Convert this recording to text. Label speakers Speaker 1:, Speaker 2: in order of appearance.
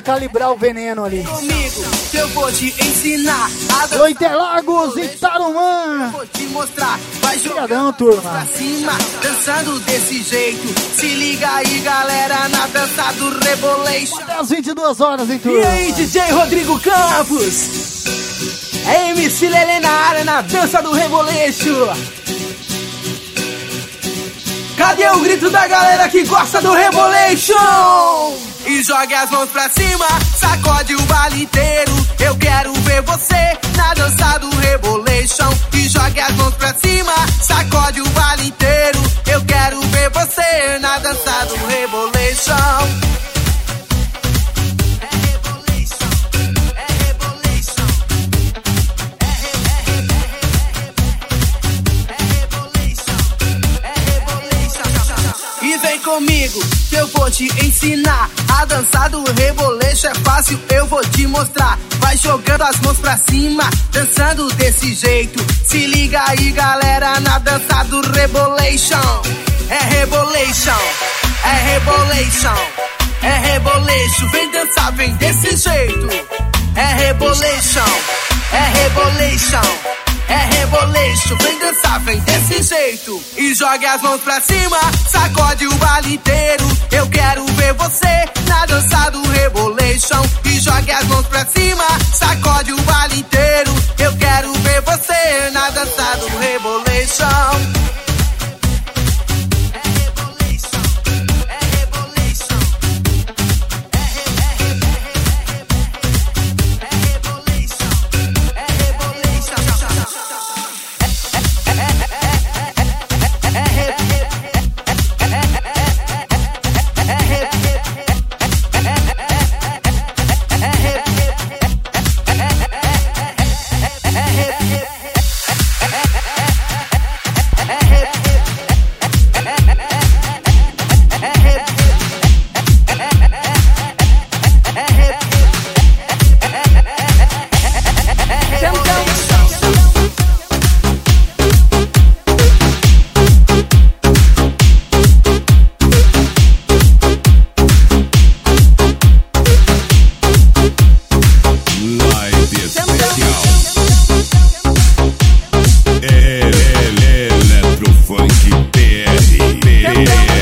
Speaker 1: calibrar o veneno ali.
Speaker 2: Comigo, eu vou te ensinar a dançar.
Speaker 1: Do Interlagos e Tarumã.
Speaker 2: Vou te mostrar, vai
Speaker 1: Obrigadão,
Speaker 2: jogando
Speaker 1: turma.
Speaker 2: pra cima, dançando desse jeito. Se liga aí, galera, na dança do Rebolation.
Speaker 1: Até às 22 horas, hein, turma?
Speaker 3: E aí, DJ Rodrigo Campos? É MC Lelê na área, na dança do Rebolation. Cadê o grito da galera que gosta do Rebolation?
Speaker 2: E jogue as mãos pra cima, sacode o baile inteiro. Eu quero ver você na dança do Rebolation. E jogue as mãos pra cima, sacode o baile inteiro. Eu quero ver você na dança do Rebolation. E vem comigo, que eu vou te ensinar a dançar do Rebolation. É fácil, eu vou te mostrar. Vai jogando as mãos pra cima, dançando desse jeito. Se liga aí, galera, na dança do Rebolation. É Rebolation, é Rebolation, é Rebolation. Vem dançar, vem desse jeito. É Rebolation, é Rebolation, é Rebolation. Vem dançar, vem desse jeito. E jogue as mãos pra cima, sacode o baile inteiro. Eu quero ver você na dança do Rebolation. E jogue as mãos pra cima, sacode o baile inteiro. Eu quero ver você na dança do Rebolation.
Speaker 4: Electrofunk PR.